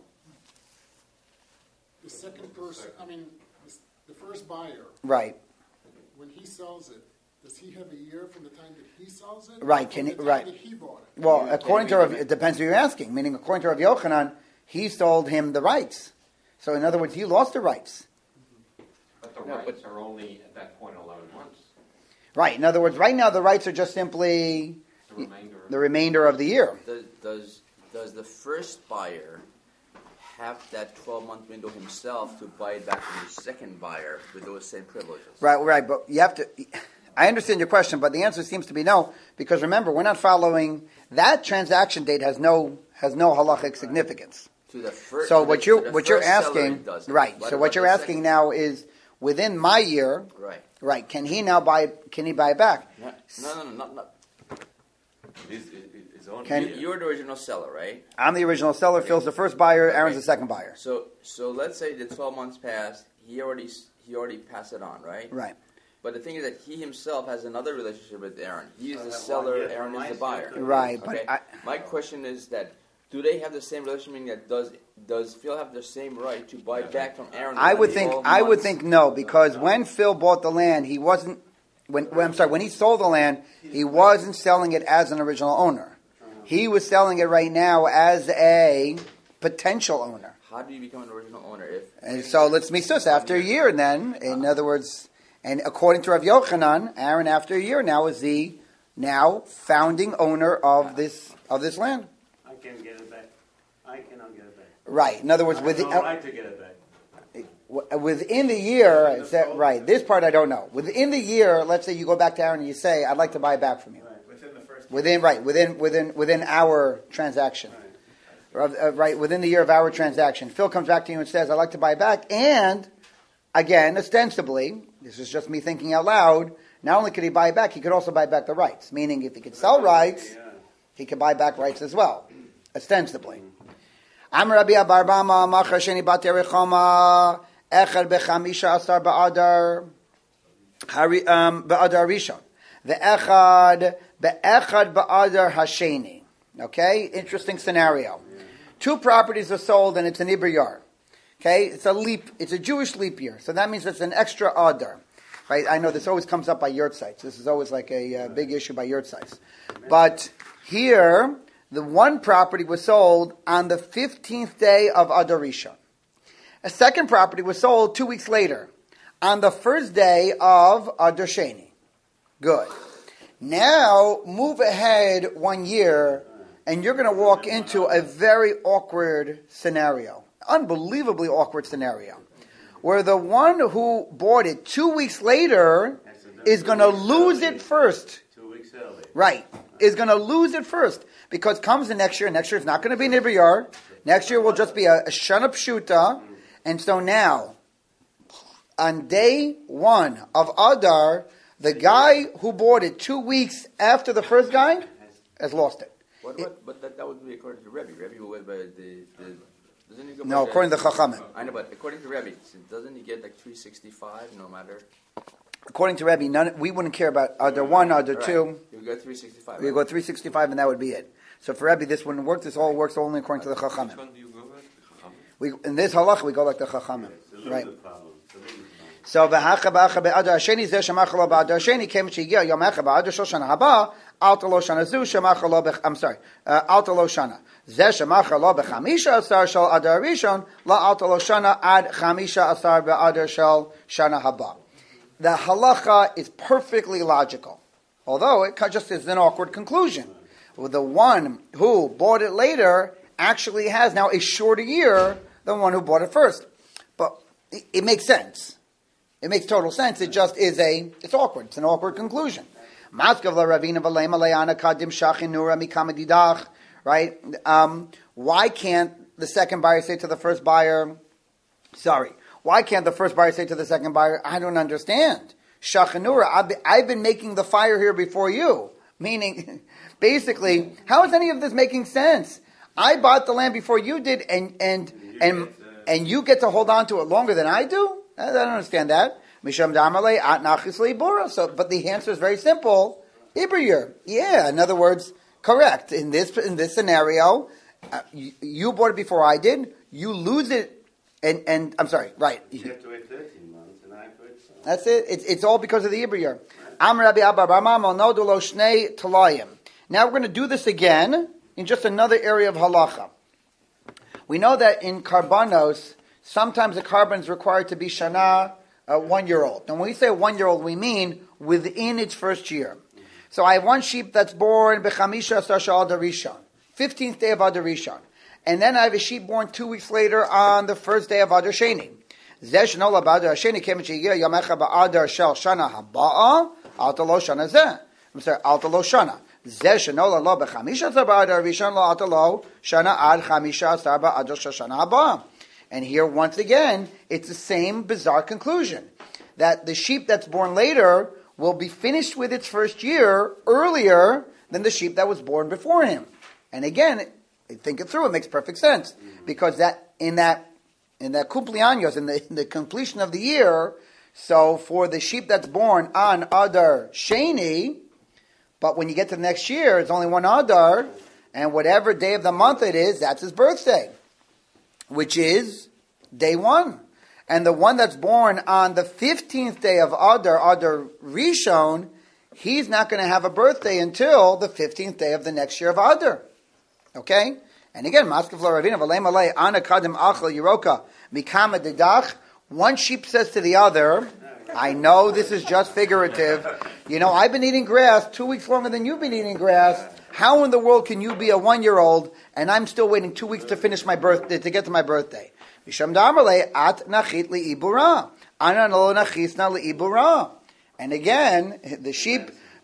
The second person, I mean, the- the first buyer, Right. when he sells it, does he have a year from the time that he sells it? Right, or can from he- the time right. that he bought it? Well, Yeah, according to can Rav, we- it depends who you're asking. Meaning, according to Rav Yochanan, he sold him the rights. So, in other words, he lost the rights. But the No, rights are only at that point eleven months. Right. In other words, right now the rights are just simply The remainder of the remainder of the year. Does, does does the first buyer have that twelve month window himself to buy it back from the second buyer with those same privileges? Right. Right. But you have to. I understand your question, but the answer seems to be no, because remember, we're not following that transaction date has no has no halachic significance. To the first. So to what the- you to the what you're first seller, asking, it doesn't. right? What So about what you're the asking second? now is within my year, Right. right? Can he now buy it? Can he buy it back? No, no, no, not, not. It's, it- it's only Can- here. You're the original seller, right? I'm the original seller. Phil's the first buyer. Aaron's the second buyer. So, so let's say the twelve months passed. He already he already passed it on, right? Right. But the thing is that he himself has another relationship with Aaron. He is Uh, the well, seller. yeah, Aaron is mine the is buyer. still- Right. But Okay. I, My question is that do they have the same relationship? Meaning that does does Phil have the same right to buy back from Aaron? I would within think twelve I would months? think no, because when Phil bought the land, he wasn't. When, when I'm sorry, when he sold the land, he wasn't selling it as an original owner. He was selling it right now as a potential owner. How do you become an original owner if? And so let's misus after a year. And then, in other words, and according to Rav Yochanan, Aaron after a year now is the now founding owner of this of this land. I can't get it back. I cannot get it back. Right. In other words, I with have no right to get it back. W- Within the year, is that, right, this part I don't know. Within the year, let's say you go back to Aaron and you say, I'd like to buy it back from you. Right, within the first Within, right, within, within, within our transaction. Right. Uh, right, within the year of our transaction. Phil comes back to you and says, I'd like to buy it back. And, again, ostensibly, this is just me thinking out loud, not only could he buy it back, he could also buy back the rights. Meaning, if he could sell rights, he could buy back rights as well. Ostensibly. Amar Rabbi Abarbama, Machar Sheni Bat Yerichoma, Echad Bechamisha Asar Ba'adar, Ba'adar Rishon. The Echad, Be'echad Ba'adar Hasheni. Okay? Interesting scenario. Two properties are sold and it's an Iber Yar. Okay? It's a leap, it's a Jewish leap year. So that means it's an extra Adar. Right? I know this always comes up by yurtsites. This is always like a uh, big issue by yurtsites. But here, the one property was sold on the fifteenth day of Adar Rishon. A second property was sold two weeks later, on the first day of Adar Sheni. Good. Now, move ahead one year, and you're going to walk into a very awkward scenario. Unbelievably awkward scenario. Where the one who bought it two weeks later is going to lose it first. Two weeks early. Right. Is going to lose it first. Because comes the next year, next year is not going to be Nivra Yar. Next year will just be a, a Shana Pshuta. And so now, on day one of Adar, the guy who bought it two weeks after the first guy has lost it. What, what, but that, that would be according to Rebbe. Rebbe who went by the... the doesn't he go No, by according the, to Chachamim. I know, but according to Rebbe, doesn't he get like three sixty-five no matter... According to Rebbe, none, we wouldn't care about Adar one, Adar Right. two. You go three sixty-five. We right? go three sixty-five and that would be it. So for Rebbe, this wouldn't work. This all works only according to the Chachamim. Which one do you go with? The Chachamim? We, in this halacha, we go like the Chachamim. Right. Problem. It's a little problem. So v'hacha b'acha be'adar hasheni zeh shemach lo ba'adar hasheni kem she'yigia yom echa ba'adar shel shana haba alta lo shana zu shemach lo b'ch I'm sorry uh, alta lo shana zeh shemach lo b'chamisha asar shel adar rishon la alta lo shana ad chamisha asar be'adar shel shana haba. The halacha is perfectly logical, although it just is an awkward conclusion. Well, the one who bought it later actually has now a shorter year than one who bought it first. But it, it makes sense. It makes total sense. It just is a, it's awkward. It's an awkward conclusion. Right? Um, why can't the second buyer say to the first buyer, sorry, why can't the first buyer say to the second buyer, I don't understand. Shachanura, I've been, I've been making the fire here before you. Meaning, basically, how is any of this making sense? I bought the land before you did, and and and and you get to hold on to it longer than I do? I don't understand that. Misham Damalei at Nachis Leibura. So, but the answer is very simple. Ibriyur. Yeah, in other words, correct. In this in this scenario, uh, you, you bought it before I did. You lose it, and and I'm sorry, right. You have to wait thirteen months, and I put so. That's it. It's, it's all because of the Ibriyur. Am Rabbi Abba Barmam Nodulo Shnei Talayim. Now we're going to do this again in just another area of halacha. We know that in karbanos, sometimes a karban is required to be shana, uh, one year old. And when we say one year old, we mean within its first year. So I have one sheep that's born bechamisha asar shel Adar Rishon, fifteenth day of Adar Rishon, and then I have a sheep born two weeks later on the first day of Adar Sheni. Zeh shenola b'Adar Sheni kem she'yigia yamecha ba'Adar shel shana haba'a alta lo shana zeh. I'm sorry, alta lo shana. Zeh shenola lo bechamisha asar ba'Adar Rishon lo alta lo shana ad chamisha asar ba'Adar shel shana haba'a. And here, once again, it's the same bizarre conclusion, that the sheep that's born later will be finished with its first year earlier than the sheep that was born before him. And again, think it through, it makes perfect sense, because that in that in that kumpliaños, in the, in the completion of the year, so for the sheep that's born on Adar Sheni, but when you get to the next year, it's only one Adar, and whatever day of the month it is, that's his birthday, which is day one. And the one that's born on the fifteenth day of Adar, Adar Rishon, he's not going to have a birthday until the fifteenth day of the next year of Adar. Okay? And again, Maskef lo Ravina, V'lei malei, Ana kadim achel yiroka, mikama dedach. One sheep says to the other, I know this is just figurative. You know, I've been eating grass two weeks longer than you've been eating grass. How in the world can you be a one-year-old and I'm still waiting two weeks to finish my birthday, to get to my birthday? Misham damarle at nachit liibura, ana lo nachisna liibura. And again, the sheep,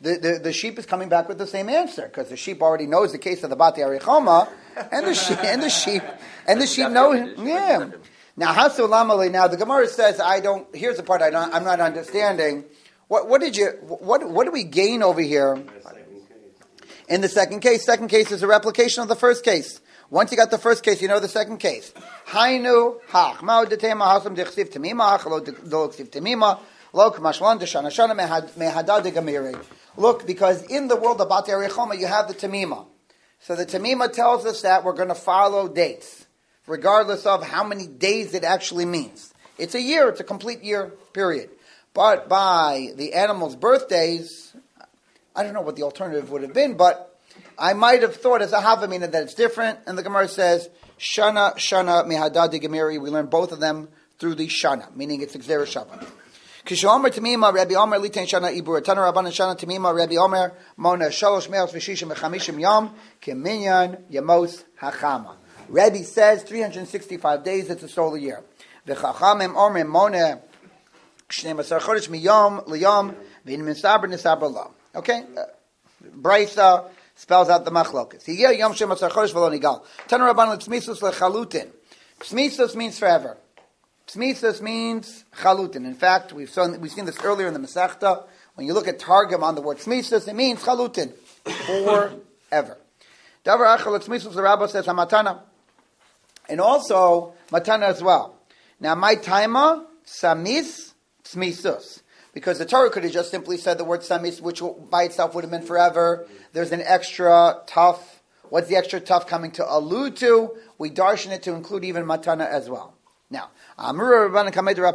the, the, the sheep is coming back with the same answer because the sheep already knows the case of the Bati Arichoma, and the sheep and the sheep and the sheep know him. Yeah. Now Hasulamali. Now the Gemara says, I don't. Here's the part I don't, I'm not understanding. What what did you what what do we gain over here? In the second case, second case is a replication of the first case. Once you got the first case, you know the second case. Hainu hach ma'od detema hasam dechsiv temima hachalo dechsiv temima lo k'mashlan deshana shana mehadad degamiri. Look, because in the world of Bati Arichoma, you have the temima. So the temima tells us that we're going to follow dates, regardless of how many days it actually means. It's a year; it's a complete year period. But by the animals' birthdays, I don't know what the alternative would have been, but I might have thought as a havamina that it's different. And the Gemara says, Shana, Shana, Mehadad Gemiri. We learn both of them through the Shana, meaning it's Xer Shabbat. Kishomer Tamima, Rabbi Omer, Litain Shana, Ibur, Tana Rabban Shana, Tamima, Rabbi Omer, Mona, Shalosh, Meos, Vishishim, Vechamishim Yom, Keminyan, Yamos, Hachama. Rabbi says three hundred sixty-five days, it's a solar year. V'chachamim Omer, Mona, Shnei Masar Chodesh, Miyom, Liyom, V'in Misaber, Nisaber Lo. Okay? Uh, Braisa spells out the machlokas. Hiyeh Yom Shem Masar Chodesh V'lo Nigal. Tana Rabban, Tzmisus Lechalutin. Tzmisus means forever. Tzmisus means chalutin. In fact, we've seen, we've seen this earlier in the Masechta. When you look at Targum on the word tzmisus, it means chalutin, forever. Davar achal tzmisus, the Rabbi says hamatana, and also matana as well. Now, my taima samis tzmisus, because the Torah could have just simply said the word samis, which by itself would have been forever. There's an extra tough. What's the extra tough coming to allude to? We darshan it to include even matana as well. Now, now, you remember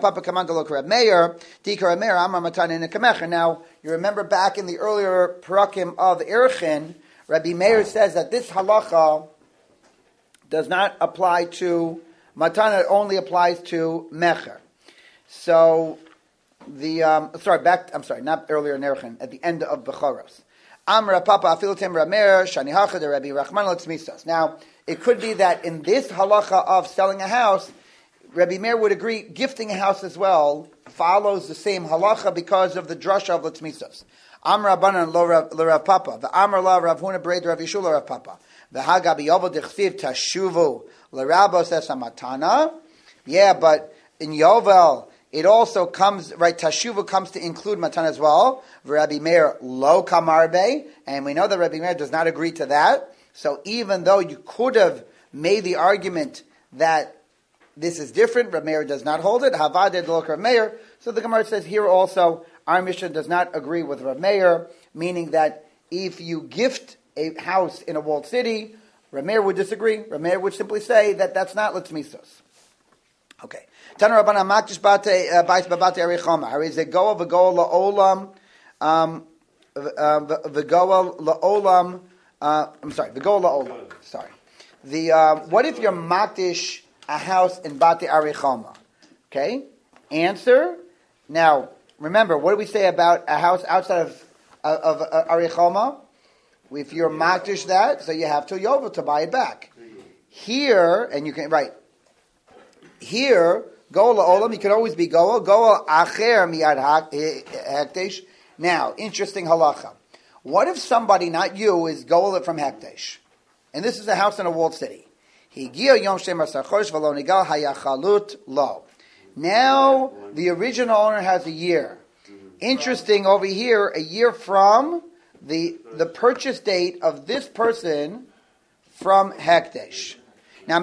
back in the earlier parakim of Erchin, Rabbi Meir says that this halacha does not apply to matana; it only applies to mecher. So, the um, sorry, back. I'm sorry, not earlier in Erchin, at the end of Bechoros. Amra Papa Afilutim Rameir Shani Hachad Rabbi Rachman Latzmisas. Now, it could be that in this halacha of selling a house, Rabbi Meir would agree, gifting a house as well follows the same halacha because of the drasha of Latzmisas. Amra Banan lo Rav Papa, the Amra la Rav Huna Bered Rav Yishul Rav Papa, the Hagabi Yovel Dechsiv Tashuvu l'Rabos es Matana. Yeah, but in Yovel it also comes right. Tashuvu comes to include matana as well. Rabbi Meir lo kamarbe, and we know that Rabbi Meir does not agree to that. So even though you could have made the argument that this is different, Rabbi Meir does not hold it. Havaded lo Rabbi Meir. So the Gemara says here also, our Mishnah does not agree with Rabbi Meir, meaning that if you gift a house in a walled city, Rabbi Meir would disagree. Rabbi Meir would simply say that that's not Litzmisos. Okay. Tana Rabbana Makdish Bate Bais Babate Arichama. Are is a goa v'goa la'olam um v'goa la'olam uh I'm sorry, v'goa la'olam. Sorry. The um, what if you're Makdish a house in Bate Arichama? Okay? Answer. Now, remember, what do we say about a house outside of of, of uh, Arichama? If you're Makdish that, so you have to Yovel to buy it back. Here, and you can right. Here, Goa la'olam, you can always be Goa. Goa acher miyad hekdesh. Now, interesting halacha. What if somebody, not you, is Goa from hekdesh? And this is a house in a walled city. Higia yom shemar sarchosh v'lo nigal hayachalut lo. Now, the original owner has a year. Interesting over here, a year from the the purchase date of this person from hekdesh. Now,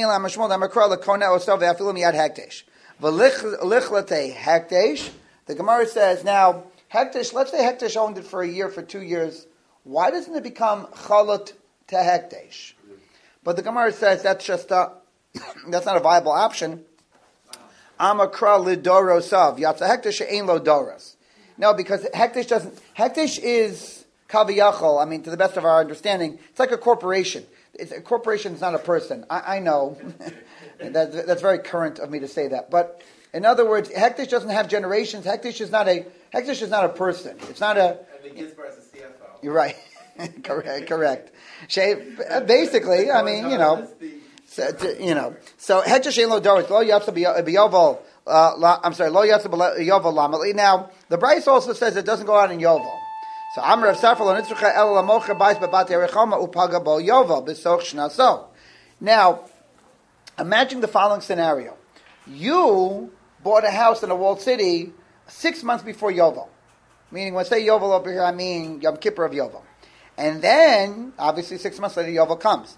the Gemara says, now, Hekdesh, let's say Hekdesh owned it for a year, for two years. Why doesn't it become Chalut to Hekdesh? But the Gemara says that's just a, that's not a viable option. Amakra lidorosav, Yatsa Hekdesh ein lo doros. No, because Hekdesh doesn't, Hekdesh is kaviyachol, I mean, to the best of our understanding, it's like a corporation. It's, a corporation is not a person. I, I know. that, that's very current of me to say that. But in other words, Hekdesh doesn't have generations. Hekdesh is not a Hekdesh is not a person. It's not a. And the Gizbar is a C F O. You're right. correct. Correct. Basically, I mean, you know, so, to, you know. So Hekdesh ein lo doros lo yatsa b'yovel. I'm sorry, lo yatsa b'yovel lamal. Now the Bryce also says it doesn't go out in Yovel. So Amr of Safar lo nitzrucha el lamocher bais bebat yerechoma upaga bo yovel b'soch shnaso. Now, imagine the following scenario: you bought a house in a walled city six months before Yovel. Meaning, when I say Yovel over here, I mean Yom Kippur of Yovel. And then, obviously, six months later, Yovel comes.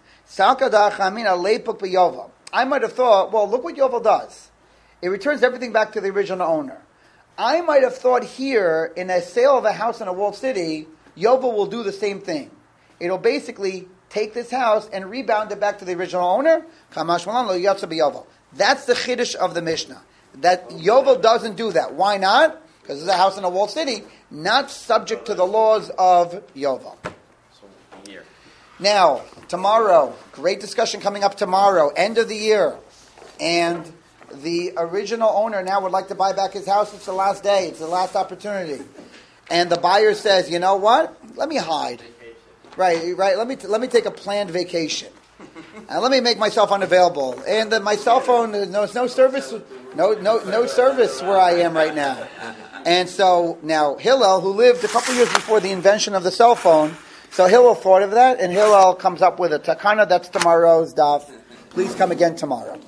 I might have thought, well, look what Yovel does. It returns everything back to the original owner. I might have thought here, in a sale of a house in a walled city, Yovel will do the same thing. It'll basically take this house and rebound it back to the original owner. That's the chiddush of the Mishnah. That Yovel doesn't do that. Why not? Because it's a house in a walled city, not subject to the laws of Yovel. Here. Now, tomorrow, great discussion coming up tomorrow, end of the year. And the original owner now would like to buy back his house. It's the last day. It's the last opportunity. And the buyer says, you know what? Let me hide. Right, right. Let me t- let me take a planned vacation. And let me make myself unavailable. And uh, my cell phone, uh, no, no service, no, no, no service where I am right now. And so now Hillel, who lived a couple years before the invention of the cell phone, so Hillel thought of that, and Hillel comes up with a takana. That's tomorrow's daf. Please come again tomorrow.